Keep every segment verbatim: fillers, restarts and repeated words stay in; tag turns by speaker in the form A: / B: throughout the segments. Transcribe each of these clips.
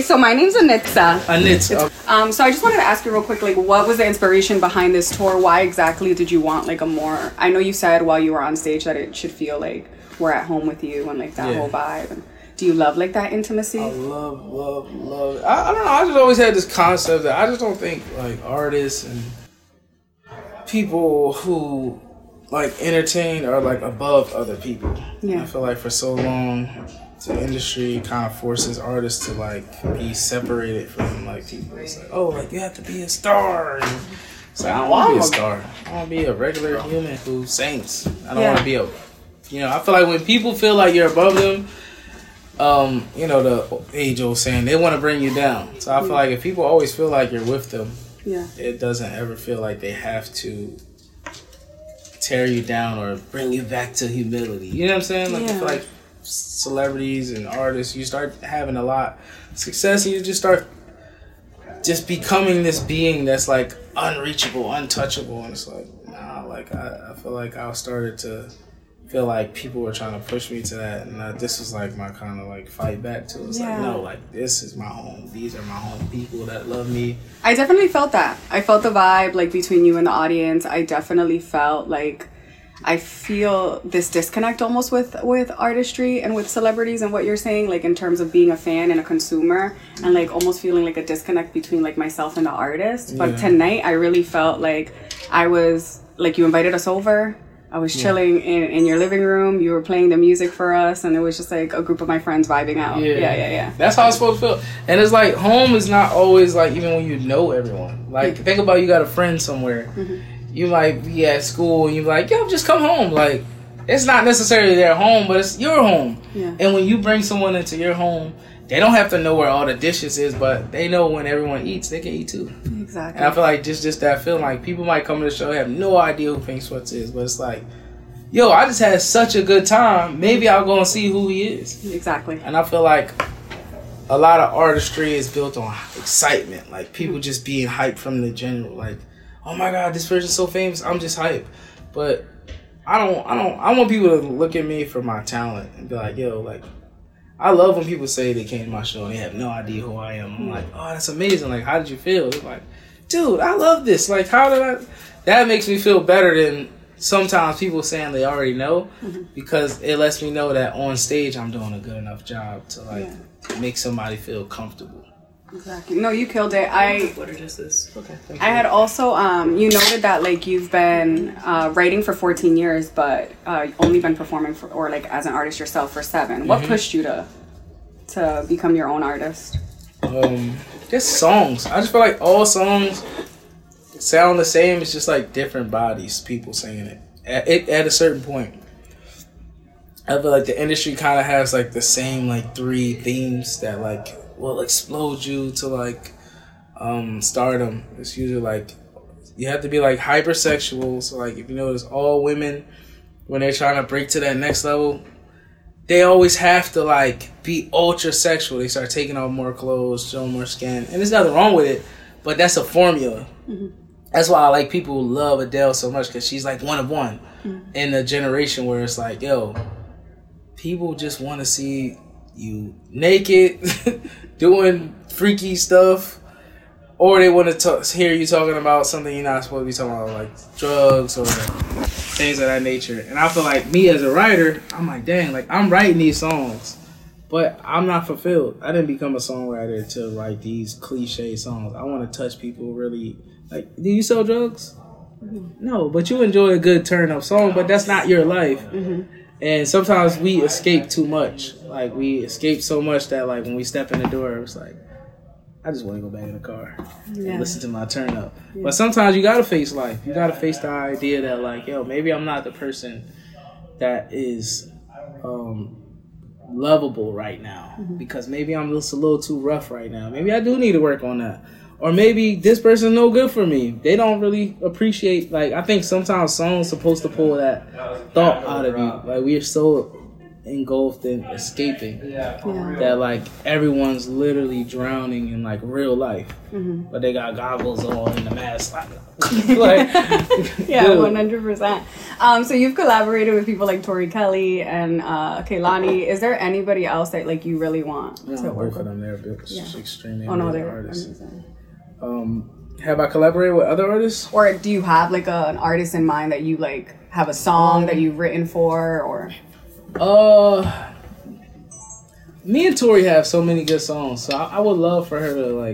A: So my name's Anitza.
B: Anitza.
A: Um, so I just wanted to ask you real quick, like, what was the inspiration behind this tour? Why exactly did you want, like, a more... I know you said while you were on stage that it should feel like we're at home with you and, like, that
B: yeah.
A: whole vibe. And do you love, like, that intimacy?
B: I love, love, love it. I, I don't know. I just always had this concept that I just don't think, like, artists and people who, like, entertain are, like, above other people.
A: Yeah.
B: I feel like for so long... the industry kind of forces artists to like be separated from like people. It's like, oh, like you have to be a star. And it's like, I don't want to be a star. I want to be a regular human who sings. I don't yeah. want to be a, you know. I feel like when people feel like you're above them, um, you know the age old saying, they want to bring you down. So I feel like if people always feel like you're with them,
A: yeah,
B: it doesn't ever feel like they have to tear you down or bring you back to humility. You know what I'm saying? Like
A: yeah.
B: I feel like celebrities and artists, you start having a lot of success and you just start just becoming this being that's like unreachable, untouchable, and it's like nah, like I, I feel like I started to feel like people were trying to push me to that, and I, this was like my kind of like fight back to it. It's
A: yeah.
B: like no, like this is my home, these are my home people that love me.
A: I definitely felt that. I felt the vibe like between you and the audience. I definitely felt like I feel this disconnect almost with, with artistry and with celebrities and what you're saying, like in terms of being a fan and a consumer and like almost feeling like a disconnect between like myself and the artist. But yeah. tonight I really felt like I was, like you invited us over. I was chilling yeah. in, in your living room. You were playing the music for us and it was just like a group of my friends vibing out. Yeah, yeah, yeah. yeah.
B: That's how it's supposed to feel. And it's like home is not always like even when you know everyone. Like mm-hmm. think about you got a friend somewhere. Mm-hmm. You might be at school and you're like, yo, just come home. Like, it's not necessarily their home, but it's your home.
A: Yeah.
B: And when you bring someone into your home, they don't have to know where all the dishes is, but they know when everyone eats, they can eat too.
A: Exactly.
B: And I feel like just, just that feeling, like people might come to the show, have no idea who Pink Sweats is, but it's like, yo, I just had such a good time. Maybe I'll go and see who he is.
A: Exactly.
B: And I feel like a lot of artistry is built on excitement. Like people mm-hmm. just being hyped from the general, like, oh my God, this person's so famous. I'm just hype. But I don't, I don't, I want people to look at me for my talent and be like, yo, like, I love when people say they came to my show and they have no idea who I am. I'm like, oh, that's amazing. Like, how did you feel? They're like, dude, I love this. Like, how did I, that makes me feel better than sometimes people saying they already know mm-hmm. because it lets me know that on stage I'm doing a good enough job to like yeah. make somebody feel comfortable.
A: Exactly. No, you killed it. I
B: what is this? Okay.
A: I had also um you noted that like you've been uh, writing for fourteen years, but uh, only been performing for or like as an artist yourself for seven. What mm-hmm. pushed you to to become your own artist?
B: Um, just songs. I just feel like all songs sound the same. It's just like different bodies, people singing it. At, it, at a certain point, I feel like the industry kind of has like the same like three themes that like will explode you to like um, stardom. It's usually like you have to be like hypersexual. So like if you notice, all women when they're trying to break to that next level, they always have to like be ultra sexual. They start taking off more clothes, showing more skin, and there's nothing wrong with it. But that's a formula. Mm-hmm. That's why I like people who love Adele so much because she's like one of one mm-hmm. in a generation where it's like, yo, people just want to see you naked, doing freaky stuff, or they want to talk, hear you talking about something you're not supposed to be talking about, like drugs or things of that nature. And I feel like me as a writer, I'm like, dang, like I'm writing these songs, but I'm not fulfilled. I didn't become a songwriter to write these cliche songs. I want to touch people really. Like, do you sell drugs? Mm-hmm. No, but you enjoy a good turn-up song, but that's not your life. Mm-hmm. And sometimes we escape too much. Like, we escape so much that, like, when we step in the door, it's like, I just want to go back in the car yeah. and listen to my turn-up. Yeah. But sometimes you got to face life. You got to face the idea that, like, yo, maybe I'm not the person that is um, lovable right now. Mm-hmm. Because maybe I'm just a little too rough right now. Maybe I do need to work on that. Or maybe this person's no good for me. They don't really appreciate, like, I think sometimes songs supposed to pull that thought out of you. Like, we're so engulfed in escaping.
A: Yeah.
B: That like everyone's literally drowning in like real life,
A: Mm-hmm.
B: but they got goggles on and the mask. Like,
A: Yeah,
B: dude.
A: one hundred percent. Um, so you've collaborated with people like Tori Kelly and uh, Kehlani. Is there anybody else that like you really want
B: I
A: to
B: don't
A: work
B: work for
A: with?
B: them. They're a bit
A: Yeah.
B: extremely
A: Oh no,
B: amazing
A: they're
B: artists.
A: amazing.
B: Um, have I collaborated with other artists?
A: Or do you have like a, an artist in mind that you like have a song that you've written for, or?
B: Uh, me and Tori have so many good songs, so I, I would love for her to like,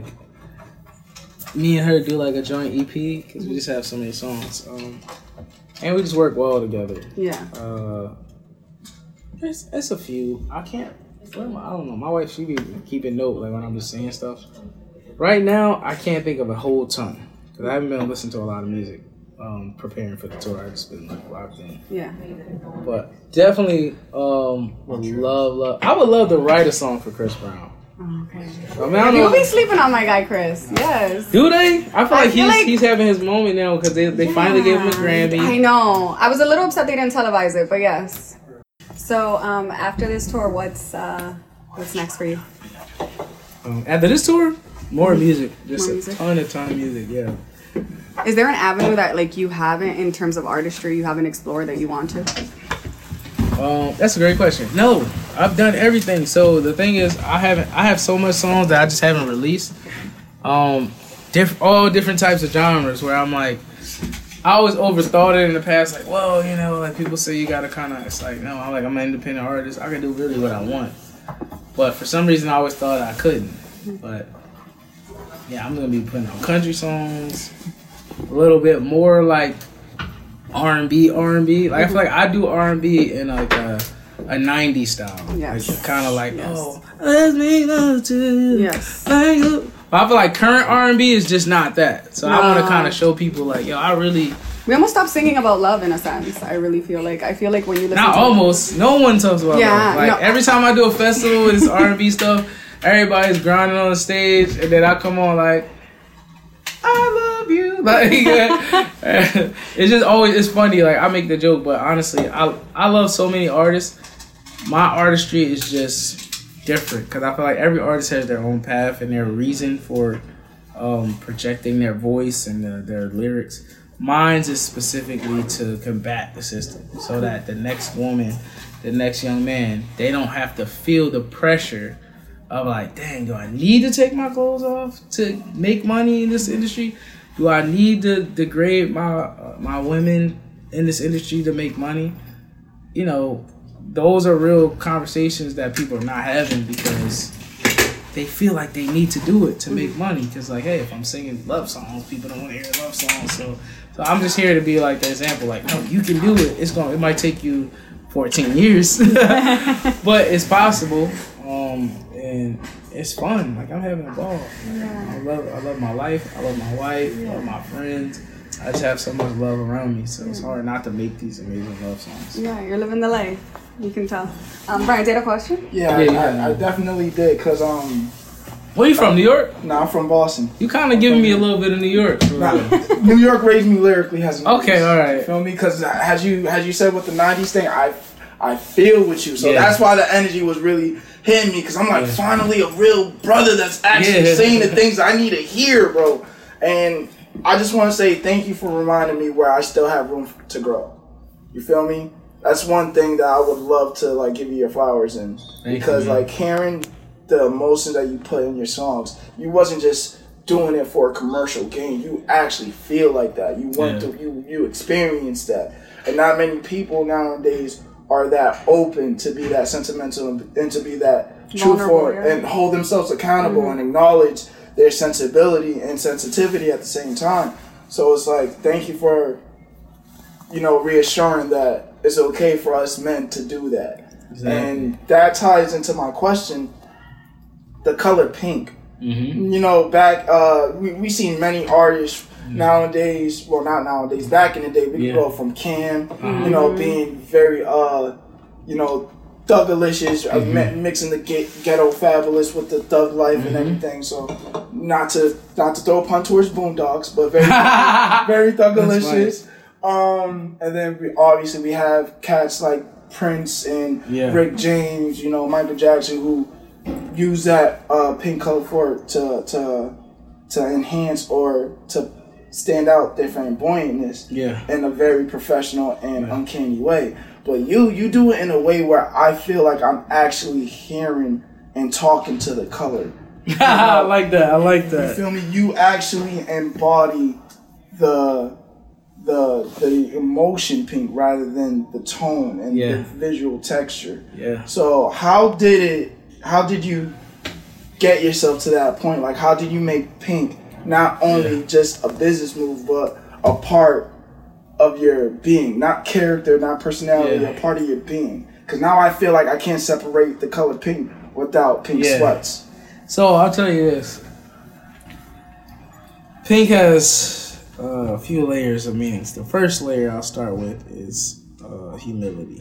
B: me and her do like a joint E P because we just have so many songs, um, and we just work well together.
A: Yeah.
B: Uh, it's, it's a few. I can't. Where am I? I don't know. My wife, she be keeping note like when I'm just saying stuff. Right now, I can't think of a whole ton because I haven't been listening to a lot of music. Um, preparing for the tour, I just been like locked in.
A: Yeah.
B: But definitely, um, would love, love. I would love to write a song for Chris Brown.
A: Okay.
B: I mean, I don't
A: You'll
B: know.
A: be sleeping on my guy, Chris. Yes.
B: Do they? I feel
A: I
B: like
A: feel
B: he's
A: like-
B: he's having his moment now because they, they finally gave him a Grammy.
A: I know. I was a little upset they didn't televise it, but yes. So um, after this tour, what's uh, what's next for you?
B: Um, after this tour, more music, just
A: More
B: a
A: music?
B: ton, a ton of music. Yeah.
A: Is there an avenue that like you haven't in terms of artistry you haven't explored that you want to?
B: Um, that's a great question. No, I've done everything. So the thing is, I haven't. I have so much songs that I just haven't released. Um, diff- all different types of genres. Where I'm like, I always overthought it in the past. Like, well, you know, like people say you gotta kind of. It's like, no, I'm like I'm an independent artist. I can do really what I want. But for some reason, I always thought I couldn't. But yeah, I'm gonna be putting out country songs, a little bit more like R and B, R and B. Like I feel like I do R and B in like a a nineties style.
A: Yes.
B: Like, kind of like
A: Yes.
B: oh, let's make love to you.
A: Yes.
B: Like you. But I feel like current R and B is just not that. So I want to
A: No.
B: kind of show people like, yo, I really
A: We almost stopped singing about love in a sense. I really feel like I feel like when you listen
B: not
A: to
B: almost. No one talks about
A: Yeah,
B: love. Like
A: no.
B: every time I do a festival with this R and B stuff, everybody's grinding on the stage, and then I come on like, I love you. Like it's just always it's funny. Like I make the joke, but honestly, I I love so many artists. My artistry is just different because I feel like every artist has their own path and their reason for um, projecting their voice and their, their lyrics. Mine's is specifically to combat the system so that the next woman, the next young man, they don't have to feel the pressure of like, dang, do I need to take my clothes off to make money in this industry? Do I need to degrade my uh, my women in this industry to make money? You know, those are real conversations that people are not having because they feel like they need to do it to make money. Because like, hey, if I'm singing love songs, people don't want to hear love songs. So, so I'm just here to be like the example. Like, no, you can do it. It's going. It might take you fourteen years, but it's possible. Um, and it's fun. Like I'm having a ball.
A: Yeah.
B: I love. I love my life. I love my wife. I love my friends. I just have so much love around me, so it's hard not to make these amazing love songs.
A: Yeah, you're living the life. You can tell. Um, Brian, did you have a question?
C: Yeah,
B: Yeah,
C: I,
B: yeah.
C: I, I definitely did, cause um,
B: Where you from? New York?
C: nah, I'm from Boston.
B: You kind of giving me a little bit of New York. for
C: Nah,
B: real.
C: New York raised me lyrically, has
B: Okay, all right.
C: You feel me? Cause as you as you said with the nineties thing, I I feel with you, so
B: Yeah.
C: that's why the energy was really hitting me. Cause I'm like,
B: Yeah.
C: finally a real brother that's actually
B: Yeah.
C: saying the things I need to hear, bro. And I just want to say thank you for reminding me where I still have room to grow. You feel me? That's one thing that I would love to like give you your flowers in,
B: Thank
C: because
B: you, man.
C: like hearing the emotion that you put in your songs, you wasn't just doing it for a commercial gain. You actually feel like that. You went
B: Yeah.
C: through, you you experienced that, and not many people nowadays are that open to be that sentimental and, and to be that truthful
A: Vulnerable, yeah.
C: and hold themselves accountable
A: Mm-hmm.
C: and acknowledge their sensibility and sensitivity at the same time. So it's like, thank you for, you know, reassuring that it's okay for us men to do that.
B: Exactly.
C: And that ties into my question, the color pink.
B: Mm-hmm.
C: You know, back, uh, we, we seen many artists nowadays, well, not nowadays, back in the day, we
B: Yeah.
C: go from Cam, you know, being very, uh, you know, Thugalicious, uh, mi- mixing the get, ghetto fabulous with the thug life and everything. So, not to not to throw a pun towards Boondocks, but very very Thugalicious. Um, and then we obviously we have cats like Prince and
B: yeah.
C: Rick James, you know, Michael Jackson, who use that uh, pink color for to to to enhance or to stand out their flamboyantness
B: yeah.
C: in a very professional and
B: yeah.
C: uncanny way. But you you do it in a way where I feel like I'm actually hearing and talking to the color. You know?
B: I like that. I like that.
C: You feel me? You actually embody the the the emotion pink rather than the tone and
B: yeah.
C: the visual texture.
B: Yeah.
C: So how did it? How did you get yourself to that point? Like, how did you make pink not only yeah. just a business move, but a part of your being, not character, not personality, yeah. a part of your being? Because now I feel like I can't separate the color pink without pink yeah. sweats.
B: So I'll tell you this. Pink has uh, a few layers of meanings. The first layer I'll start with is uh, humility.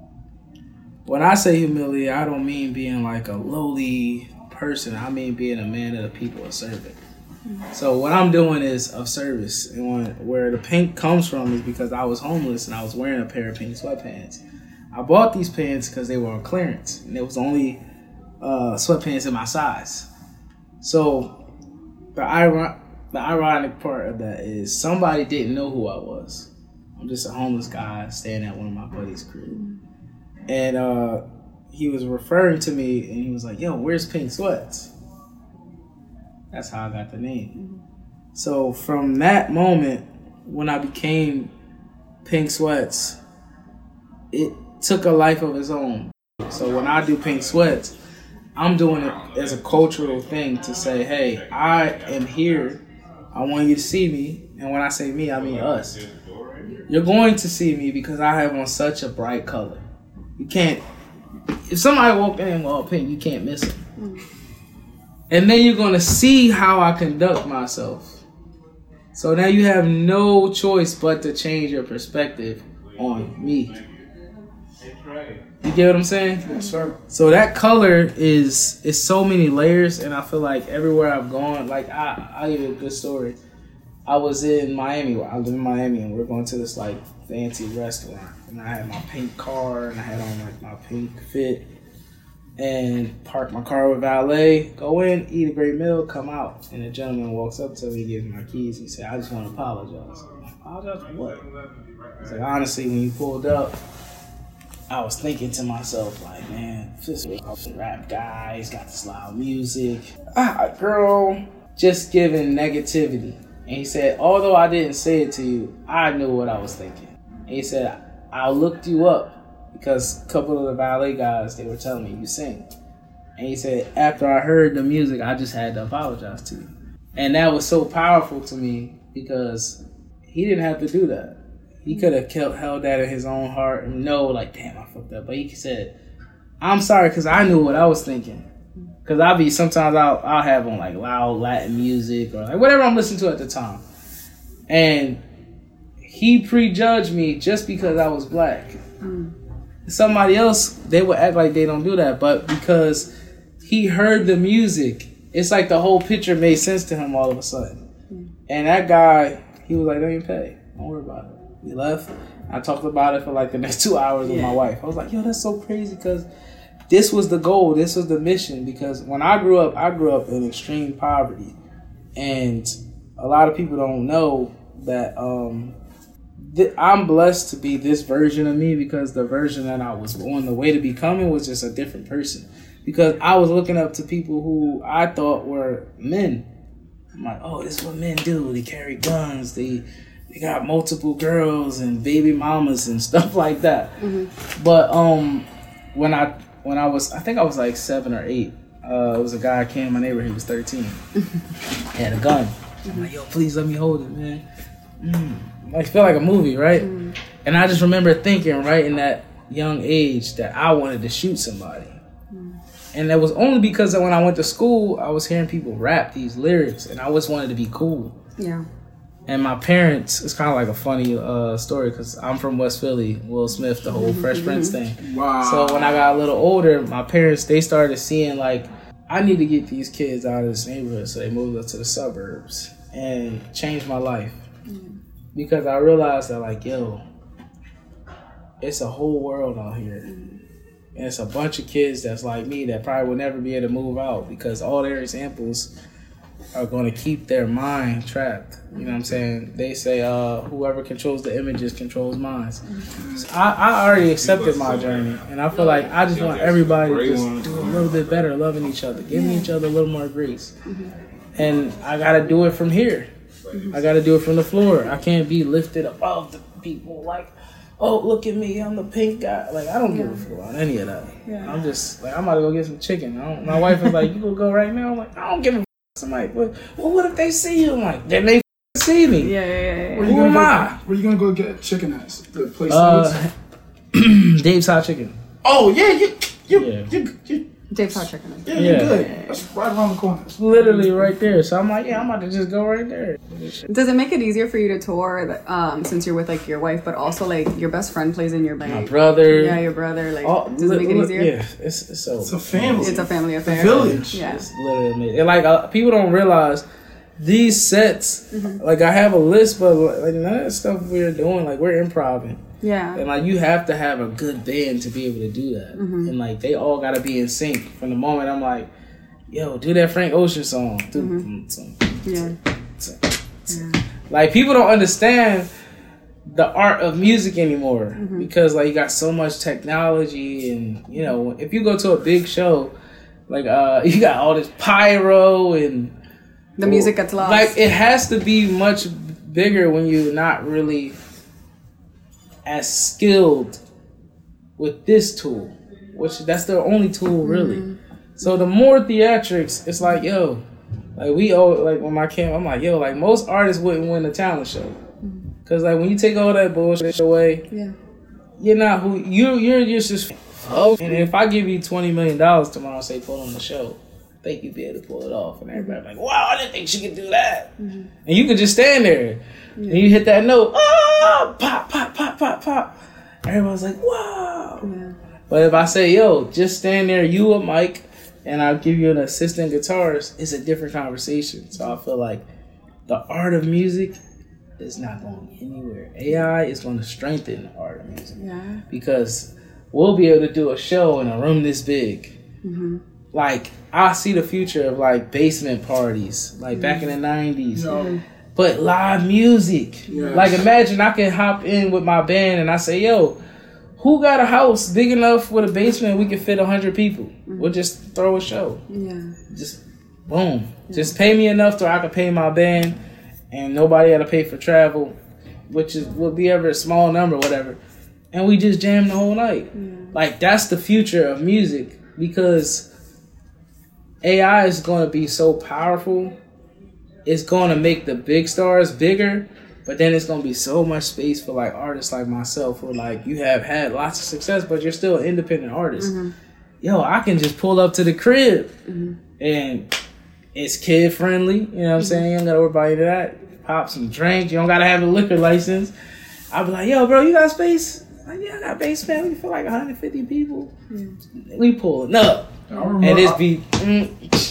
B: When I say humility, I don't mean being like a lowly person. I mean being a man of the people, a servant. So what I'm doing is of service. And when, where the pink comes from is because I was homeless and I was wearing a pair of pink sweatpants. I bought these pants because they were on clearance. And it was only uh, sweatpants in my size. So the, iron- the ironic part of that is somebody didn't know who I was. I'm just a homeless guy staying at one of my buddy's crib. And uh, he was referring to me and he was like, yo, where's Pink Sweats? That's how I got the name. So from that moment, when I became Pink Sweats, it took a life of its own. So when I do Pink Sweats, I'm doing it as a cultural thing to say, hey, I am here. I want you to see me. And when I say me, I mean us. You're going to see me because I have on such a bright color. You can't, if somebody walked in with all pink, you can't miss them. Mm. And then you're going to see how I conduct myself. So now you have no choice but to change your perspective on me. You get what I'm saying?
C: Yes, sir.
B: So that color is is so many layers, and I feel like everywhere I've gone, like I, I'll give you a good story. I was in Miami. I live in Miami, and we're going to this like fancy restaurant, and I had my pink car, and I had on like my pink fit, and parked my car with valet. Go in, eat a great meal, come out, and the gentleman walks up to me, gives me my keys. He said, "I just want to apologize." I'm like, apologize for what? He's like, honestly, when you pulled up, I was thinking to myself, like, man, this rap guy, he's got this loud music. Ah, girl, just giving negativity. And he said, although I didn't say it to you, I knew what I was thinking. And he said, I looked you up because a couple of the valet guys, they were telling me you sing. And he said, after I heard the music, I just had to apologize to you. And that was so powerful to me because he didn't have to do that. He could have kept, held that in his own heart and know, like, damn, I fucked up. But he said, I'm sorry because I knew what I was thinking. Because I'll be, sometimes I'll, I'll have on, like, loud Latin music or, like, whatever I'm listening to at the time. And he prejudged me just because I was black. Mm. Somebody else, they would act like they don't do that. But because he heard the music, it's like the whole picture made sense to him all of a sudden. Mm. And that guy, he was like, don't even pay. Don't worry about it. We left. I talked about it for like the next two hours with yeah. my wife. I was like, yo, that's so crazy because this was the goal. This was the mission. Because when I grew up, I grew up in extreme poverty. And a lot of people don't know that um, th- I'm blessed to be this version of me because the version that I was on the way to becoming was just a different person. Because I was looking up to people who I thought were men. I'm like, oh, this is what men do. They carry guns. They... They got multiple girls and baby mamas and stuff like that. Mm-hmm. But um, when I when I was, I think I was like seven or eight. Uh, it was a guy came in my neighborhood. He was thirteen. He had a gun. Mm-hmm. I'm like, yo, please let me hold it, man. Mm. I feel like a movie, right? Mm-hmm. And I just remember thinking, right in that young age, that I wanted to shoot somebody. Mm-hmm. And that was only because when I went to school, I was hearing people rap these lyrics, and I always wanted to be cool.
A: Yeah.
B: And my parents, it's kind of like a funny uh, story because I'm from West Philly, Will Smith, the whole Fresh Prince thing.
C: Wow.
B: So when I got a little older, my parents, they started seeing like, I need to get these kids out of this neighborhood. So they moved us to the suburbs and changed my life. Mm. Because I realized that like, yo, it's a whole world out here. And it's a bunch of kids that's like me that probably will never be able to move out because all their examples are going to keep their mind trapped. You know what I'm saying? They say uh, whoever controls the images controls minds. So I, I already accepted my journey, and I feel like I just want everybody to just do a little bit better, loving each other, giving each other a little more grace. And I got to do it from here. I got to do it from the floor. I can't be lifted above the people like, oh, look at me, I'm the pink guy. Like, I don't give a fuck about any of that. Yeah. I'm just, like, I'm about to go get some chicken. I don't, my wife is like, you gonna go right now? I'm like, I don't give a fuck. I'm like, well, well, what if they see you? I'm like, then they see me.
A: Yeah, yeah, yeah.
C: Where
B: Who am
C: go,
B: I?
C: Where you gonna go get chicken at? The place
B: Uh, Dave's Hot Chicken.
C: Oh, yeah, you, you,
B: Yeah.
C: you, you,
A: Dave's Hot Chicken.
C: yeah,
B: Yeah.
C: you're good. That's right around the corner.
B: It's literally right there. So I'm like, yeah, I'm about to just go right there.
A: Does it make it easier for you to tour um, since you're with like your wife, but also like your best friend plays in your band?
B: My brother.
A: Yeah, your brother. Like,
B: all-
A: does it make it
B: li-
A: easier?
B: Yeah, it's, it's so.
C: It's a family.
A: It's a family affair.
C: village.
A: Yeah.
B: It's literally amazing. And like uh, people don't realize these sets.
A: Mm-hmm.
B: Like I have a list, but like none of the stuff we're doing, like we're improvising.
A: Yeah.
B: And like you have to have a good band to be able to do that.
A: Mm-hmm.
B: And like they all gotta be in sync. From the moment I'm like, yo, do that Frank Ocean song. Do
A: Mm-hmm. Yeah. Yeah.
B: Like people don't understand the art of music anymore
A: Mm-hmm.
B: because like you got so much technology and you know if you go to a big show, like uh you got all this pyro and
A: The music gets lost.
B: like it has to be much bigger when you're not really as skilled with this tool, which that's the only tool really.
A: Mm-hmm.
B: So the more theatrics, it's like yo, like we owe like when my camp, I'm like yo, like most artists wouldn't win a talent show, cause like when you take all that bullshit away,
A: yeah.
B: you're not who you you're just just. Oh, and if I give you twenty million dollars tomorrow, and say put on the show, I think you'd be able to pull it off, and everybody like, wow, I didn't think she could do that, and you could just stand there. And you hit that note, ah, pop, pop, pop, pop, pop. Everyone's like, wow.
A: Yeah.
B: But if I say, yo, just stand there, you a mic, and I'll give you an assistant guitarist, it's a different conversation. So I feel like the art of music is not going anywhere. A I is going to strengthen the art of music.
A: Yeah.
B: Because we'll be able to do a show in a room this big.
A: Mm-hmm.
B: Like, I see the future of, like, basement parties, like, back in the nineties.
C: No.
B: But live music.
C: Yes.
B: Like, imagine I can hop in with my band and I say, yo, who got a house big enough with a basement we can fit one hundred people? Mm-hmm. We'll just throw a show.
A: Yeah.
B: Just, boom. Yeah. Just pay me enough so I can pay my band and nobody had to pay for travel, which is will be ever a small number, whatever. And we just jam the whole night. Yeah. Like, that's the future of music because A I is going to be so powerful. It's going to make the big stars bigger, but then it's going to be so much space for like artists like myself who like you have had lots of success, but you're still an independent artist. Mm-hmm. Yo, I can just pull up to the crib mm-hmm. and it's kid friendly. You know what I'm mm-hmm. saying? You don't got to worry about any of that. Pop some drinks. You don't got to have a liquor license. I'll be like, yo, bro, you got space? Like, yeah, I got basement. We feel like one hundred fifty people. Mm-hmm. We pulling up. And it's be mm,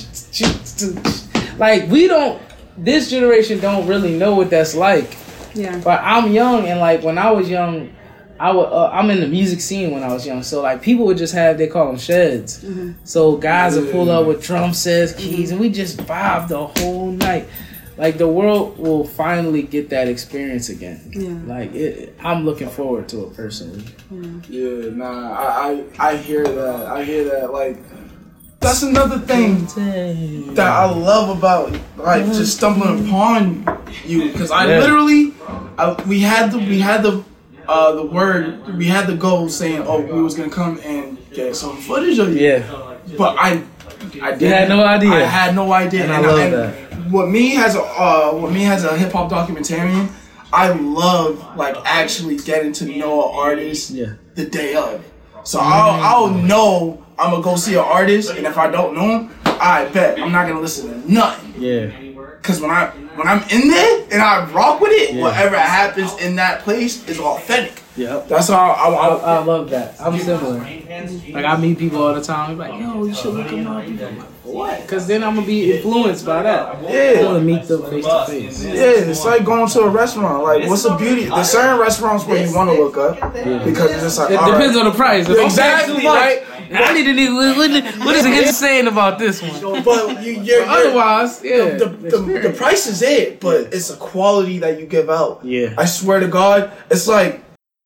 B: like we don't. This generation don't really know what that's like.
A: Yeah.
B: But I'm young, and like when I was young, I would. Uh, I'm in the music scene when I was young, so like people would just have they call them sheds. Mm-hmm. So guys would pull up with drum sets, keys, mm-hmm. and we just vibe the whole night. Like the world will finally get that experience again.
A: Yeah.
B: Like it, I'm looking forward to it personally.
A: Yeah.
C: Yeah. Nah. I, I I hear that. I hear that. Like. That's another thing that I love about like just stumbling upon you because I yeah. literally I, we had the we had the uh, the word we had the goal saying oh we was gonna come and get some footage of you
B: yeah
C: but I I didn't,
B: you had no idea
C: I had no idea
B: and,
C: and
B: I love
C: I, and
B: that
C: what me as a uh, what me as a hip hop documentarian I love like actually getting to know an artist
B: yeah.
C: the day of so I'll I'll know. I'm gonna go see an artist, and if I don't know him, I bet I'm not gonna listen to nothing.
B: Yeah.
C: Cause when I when I'm in there and I rock with it,
B: Yeah.
C: whatever happens in that place is authentic.
B: Yep.
C: That's how I, I,
B: I, I love that. I'm similar. Like I meet people all the time. They're like, yo, you should look them up. I'm like, what? Because then I'm gonna be influenced by that.
C: Yeah.
B: I want to meet them face to face.
C: Yeah, it's like going to a restaurant. Like, what's the beauty? There's certain restaurants where you want to look up because it's just like,
B: It
C: all
B: depends
C: right.
B: on the price. If I'm
C: Exactly,
B: paying too much,
C: right?
B: I need to need what, what, what is it saying about this one?
C: But you, you're,
B: But otherwise, yeah.
C: the, the, the, the price is it, but it's a quality that you give out.
B: Yeah.
C: I swear to God, it's like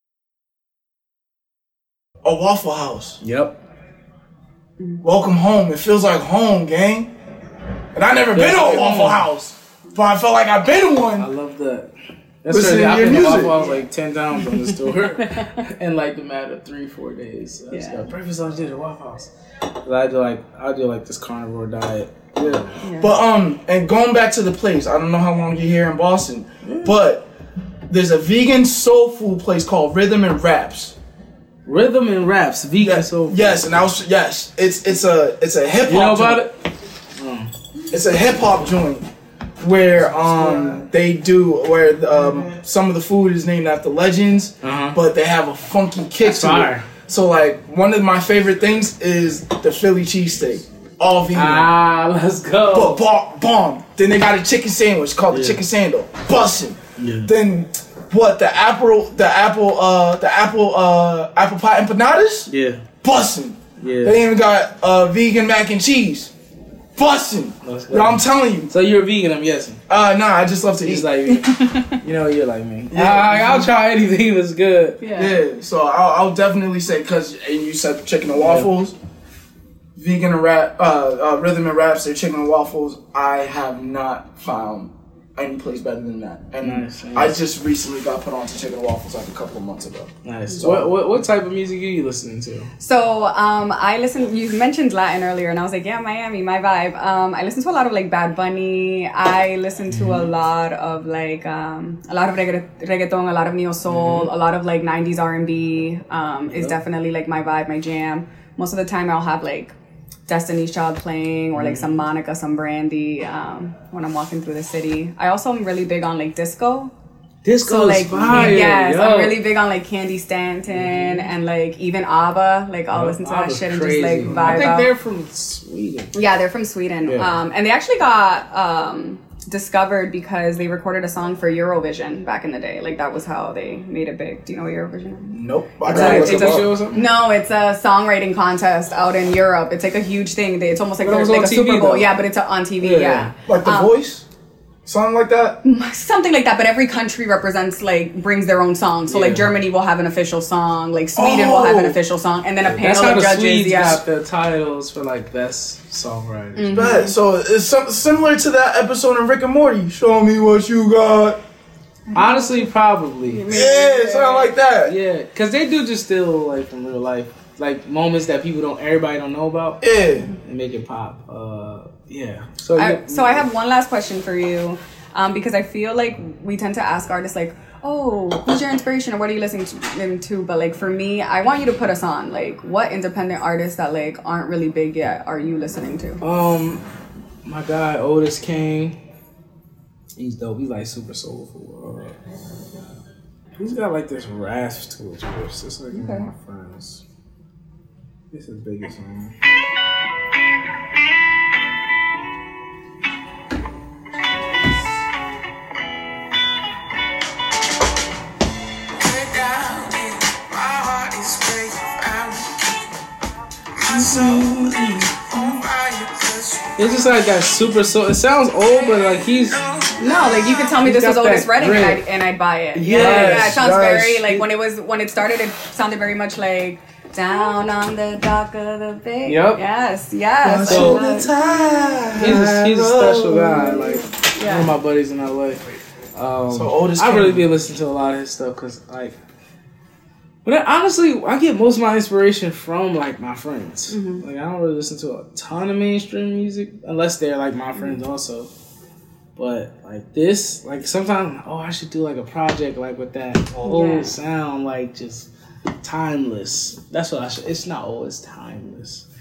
C: a Waffle House.
B: Yep.
C: Welcome home. It feels like home, gang. And I never been to a Waffle House, but I felt like I've been to
B: I
C: one.
B: love that. That's
C: Listen
B: crazy.
C: to
B: I've
C: your
B: been to
C: music.
B: Waffle House like ten times on the store in like the matter of three, four days. I just
A: Yeah.
B: got breakfast, lunch, dinner, Waffle House. But I do like I do like this carnivore diet.
C: Yeah. But um, and going back to the place, I don't know how long you're here in Boston, but there's a vegan soul food place called Rhythm and Raps.
B: Rhythm and raps, vegan
C: Yeah,
B: soul.
C: yes, and I was yes, it's it's a it's a hip hop.
B: You know about
C: joint.
B: it?
C: It's a hip hop joint where um they do where um some of the food is named after legends,
B: Uh-huh.
C: but they have a funky kick
B: That's
C: to
B: fire.
C: it. So like one of my favorite things is the Philly cheesesteak, all vegan.
B: Ah, let's go.
C: But bomb, bomb. Then they got a chicken sandwich called the
B: Yeah.
C: chicken sandal, bussin'.
B: Yeah.
C: Then what? The apple, the apple, uh, the apple, uh, apple pie empanadas,
B: Yeah.
C: bussin'.
B: Yeah.
C: They even got uh, vegan mac and cheese, bussin'.
B: Let's go.
C: Yo, I'm telling you.
B: So you're a vegan, I'm guessing.
C: Uh, nah, I just love to
B: He's
C: eat.
B: like, you know, you're like me.
C: Yeah.
B: I, I'll try anything that's good.
A: Yeah.
C: Yeah, so I'll, I'll definitely say because and you said chicken and waffles, vegan and rap, uh, uh, rhythm and raps, they're chicken and waffles. I have not found any place better than that, and
B: Nice, nice.
C: I just recently got put on to chicken and waffles like a couple of months ago.
B: Nice.
C: So-
B: What, what what type of music are you listening to?
A: So um, I listen. You mentioned Latin earlier, and I was like, yeah, Miami, my vibe. Um, I listen to a lot of like Bad Bunny. I listen to a lot of like um, a lot of regga- reggaeton, a lot of neo soul, a lot of like nineties R and B. Um, is definitely like my vibe, my jam. Most of the time, I'll have like Destiny's Child playing or like some Monica, some Brandy um, when I'm walking through the city. I also am really big on like disco.
B: Disco
A: So like
B: fire.
A: yes,
B: yo.
A: I'm really big on like Candy Stanton and like even ABBA. Like I'll listen to that
B: Abba's
A: shit and
B: crazy.
A: just like vibe
B: I think
A: out.
B: they're from Sweden.
A: Yeah, they're from Sweden.
B: Yeah.
A: Um, and they actually got um, discovered because they recorded a song for Eurovision back in the day. Like that was how they made it big. Do you know what Eurovision is?
C: Nope. I
A: It's
C: gotta
A: a-
C: look
A: it's
C: it
A: a
C: up.
B: show or something?
A: No, it's a songwriting contest out in Europe. It's like a huge thing. They- It's almost like,
B: But it was
A: like
B: on
A: a
B: T V
A: Super Bowl.
B: though.
A: Yeah, but it's uh, on T V.
B: Yeah.
A: Yeah.
C: Like The
A: Um,
C: Voice, something like that.
A: Something like that, but every country represents like brings their own song. So like
B: Yeah.
A: Germany will have an official song, like Sweden will have an
C: Oh.
A: official song, and then a
B: That's
A: panel
B: how
A: of
B: the
A: judges.
B: Swedes
A: Yeah,
B: got the titles for like best songwriters.
A: Mm-hmm.
C: Bet. So it's some, similar to that episode in Rick and Morty. Show me what you got.
B: Honestly, probably.
C: Yeah, something like that.
B: Yeah, because they do just steal like from real life, like moments that people don't, everybody don't know about,
C: Yeah.
B: and make it pop. Uh, yeah. So
A: I,
B: you-
A: so I have one last question for you, um, because I feel like we tend to ask artists like, "Oh, who's your inspiration or what are you listening to?" to? But like for me, I want you to put us on. Like, what independent artists that like aren't really big yet are you listening to?
B: Um, my guy Otis Kane, he's dope. He's like super soulful. Uh, he's got like this rasp to his voice. It's like one of my friends. This is his biggest song. It's just like that super soul. It sounds old, but like he's
A: No, like you could tell me
B: He's
A: this was
B: got
A: Otis
B: that
A: Redding and
B: grit.
A: I'd, and I'd buy it.
B: Yes,
A: yeah, it sounds
C: yes.
A: very like when it was when it started. It sounded very much like down on the dock of the bay.
B: Yep.
A: Yes. Yes.
B: So-
A: I love-
B: he's a, he's a special guy. Like
A: Yeah.
B: one of my buddies in L A. Um,
C: So Otis
B: I
C: Kane.
B: really be listening to a lot of his stuff because like, but I, honestly, I get most of my inspiration from like my friends.
A: Mm-hmm.
B: Like I don't really listen to a ton of mainstream music unless they're like my friends also. But like this, like sometimes, oh, I should do like a project like with that old
A: Yeah.
B: sound, like just timeless. That's what I should. It's not old. It's timeless.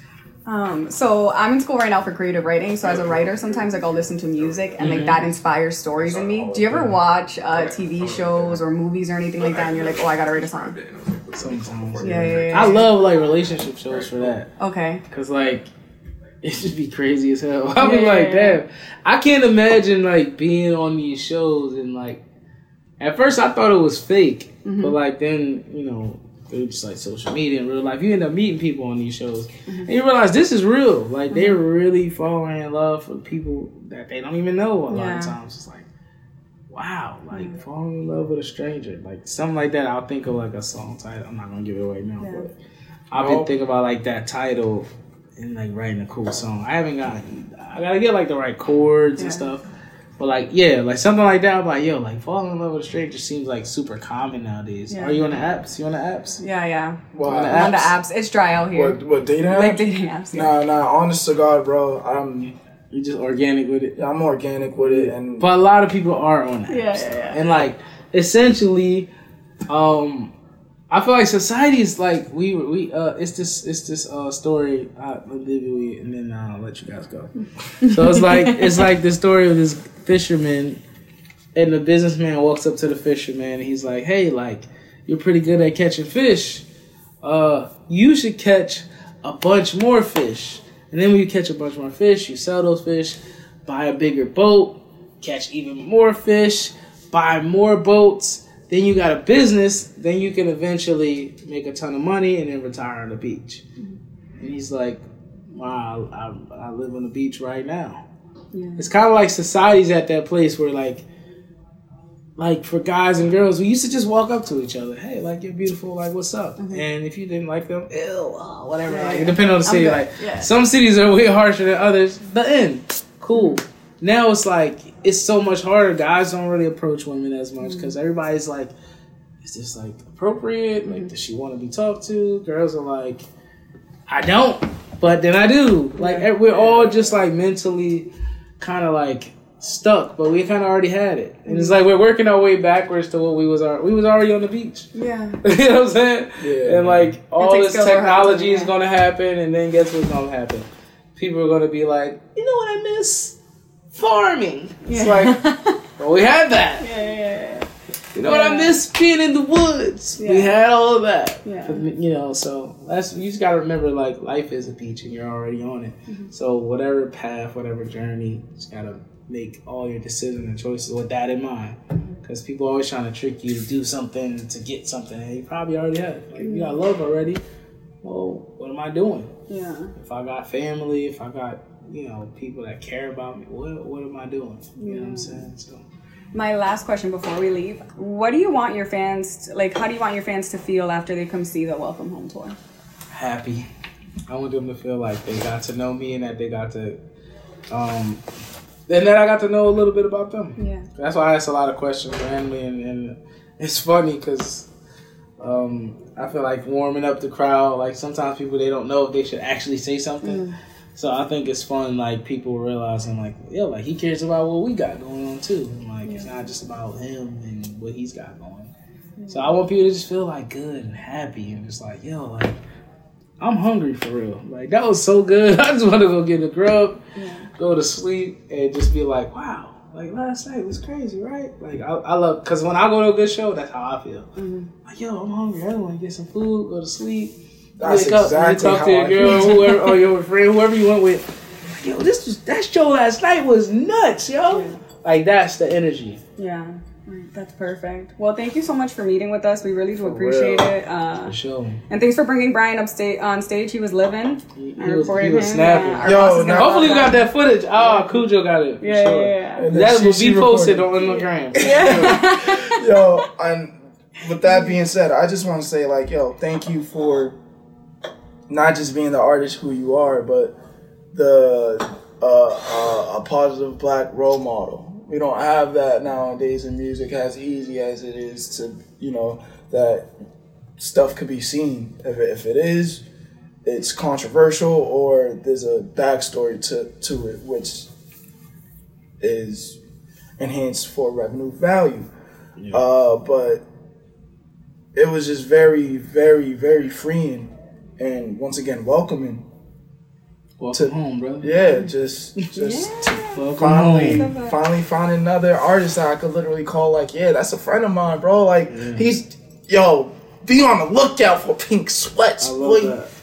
A: Um, so I'm in school right now for creative writing. So as a writer, sometimes like I'll listen to music and like that inspires stories in me. Do you ever watch uh, T V shows or movies or anything like that and you're like, oh, I gotta write a song?
B: Sometimes.
A: Yeah, yeah, yeah.
B: I love like relationship shows for that.
A: Okay.
B: Cause like it should be crazy as hell. I was
A: Yeah,
B: like,
A: yeah, yeah.
B: damn. I can't imagine like being on these shows and like. At first, I thought it was fake,
A: Mm-hmm.
B: but like then you know. Through just like social media and real life, you end up meeting people on these shows,
A: Mm-hmm.
B: and you realize this is real. Like they're really falling in love for people that they don't even know. A lot
A: Yeah.
B: of times, it's like, wow, like falling in love with a stranger, like something like that. I'll think of like a song title. I'm not gonna give it away now,
A: Yeah.
B: but I've been thinking about like that title and like writing a cool song. I haven't got, I gotta get like the right chords
A: Yeah.
B: and stuff. But like, yeah, like something like that. I'm like, yo, like falling in love with a stranger seems like super common nowadays.
A: Yeah.
B: Are you on the apps? You on the apps?
A: Yeah, yeah.
C: Well,
B: On the
A: On the
B: apps?
A: apps, it's dry out here.
C: What, what dating
A: Like
C: apps?
A: dating apps. Yeah.
C: Nah, nah. Honest to God, bro. I'm,
B: You just organic with it.
C: yeah, I'm organic with it, and
B: But a lot of people are on apps.
A: Yeah, yeah, yeah.
B: And like, essentially, um, I feel like society is like we we uh it's this it's this uh story uh literally, and then I'll let you guys go. So it's like it's like the story of this fisherman, and the businessman walks up to the fisherman and he's like, hey, like you're pretty good at catching fish. Uh, you should catch a bunch more fish, and then when you catch a bunch more fish, you sell those fish, buy a bigger boat, catch even more fish, buy more boats. Then you got a business, then you can eventually make a ton of money and then retire on the beach. And he's like, wow, I, I live on the beach right now.
A: Yeah.
B: It's kind of like society's at that place where like, like for guys and girls, we used to just walk up to each other. Hey, like you're beautiful, like what's up? And if you didn't like them, ew, uh, whatever.
A: Yeah,
B: like,
A: yeah.
B: it depends on the
A: I'm
B: city.
A: good.
B: Like
A: Yeah.
B: some cities are way harsher than others. The end, cool. Now it's like it's so much harder. Guys don't really approach women as much because everybody's like, is this like appropriate? Like, does she want to be talked to? Girls are like, I don't, but then I do. Like,
A: Yeah.
B: we're all just like mentally kind of like stuck, but we kind of already had it, and it's like we're working our way backwards to what we was. Our, we was already on the beach.
A: Yeah.
B: You know what I'm saying?
C: Yeah.
B: And like all
A: takes
B: this
A: skills or how to-
B: technology is
A: yeah.
B: gonna happen, and then guess what's gonna happen? People are gonna be like, you know what I miss? Farming. It's
A: Yeah.
B: like, well, we had that.
A: Yeah, yeah, yeah.
B: You know what I
A: Yeah.
B: miss? Being in the woods. We
A: Yeah.
B: had all of that.
A: Yeah.
B: You know, so that's you just gotta remember like life is a beach and you're already on it.
A: Mm-hmm.
B: So whatever path, whatever journey, you just gotta make all your decisions and choices with that in mind. Because people are always trying to trick you to do something to get something, and you probably already have it. Like, if you got love already, well, what am I doing?
A: Yeah.
B: If I got family, if I got, you know, people that care about me, what what am I doing? You know what I'm saying? So
A: My last question before we leave: what do you want your fans to, like? How do you want your fans to feel after they come see the Welcome Home tour?
B: happy. I want them to feel like they got to know me and that they got to, um, and that I got to know a little bit about them.
A: Yeah.
B: That's why I ask a lot of questions randomly, and, and it's funny because um, I feel like warming up the crowd. Like sometimes people, they don't know if they should actually say something.
A: Mm.
B: So I think it's fun, like people realizing, like, yo, like he cares about what we got going on too. And, like it's not just about him and what he's got going. So I want people to just feel like good and happy and just like, yo, like I'm hungry for real. Like that was so good. I just want to go get a grub,
A: Yeah.
B: go to sleep, and just be like, wow, like last night was crazy, right? Like I, I love, cause when I go to a good show, that's how I feel.
A: Mm-hmm.
B: Like yo, I'm hungry. I want to get some food, go to sleep.
C: That's
B: Wake up,
C: exactly
B: you talk
C: how
B: to your
C: I
B: girl,
C: feel.
B: whoever, or your friend, whoever you went with. Like, yo, this was, that show last night was nuts, yo.
A: Yeah.
B: Like that's the energy.
A: Yeah. Right, that's perfect. Well, thank you so much for meeting with us. We really do
C: For
A: appreciate
C: real.
A: it. Uh,
B: For sure.
A: and thanks for bringing Brian upstate on stage. He was living.
B: He, he
A: I
B: was,
A: recorded
B: he was
A: him.
B: snapping.
A: Uh, our
C: Yo,
A: boss is gonna
C: now-
A: love
B: Hopefully we got that footage. Oh, Cujo got it. For
A: Yeah,
B: sure.
A: yeah, yeah.
C: And then
B: That
C: she-
B: will
C: she
B: be posted on
C: recorded.
B: Instagram.
A: Yeah.
C: Yo, and with that being said, I just want to say, like, yo, thank you for not just being the artist who you are, but the uh, uh, a positive black role model. We don't have that nowadays in music as easy as it is to, you know, that stuff could be seen. If it, if it is, it's controversial or there's a backstory to, to it, which is enhanced for revenue value.
B: Yeah.
C: Uh, but it was just very, very, very freeing and once again welcoming
B: Welcome
C: to,
B: home, bro.
C: Yeah, just just
A: Yeah.
C: to
B: Welcome
C: finally
B: home.
C: finally find another artist that I could literally call like, yeah, that's a friend of mine, bro. Like
B: Yeah.
C: he's yo, be on the lookout for Pink Sweats,
B: I
C: boy.
B: love that.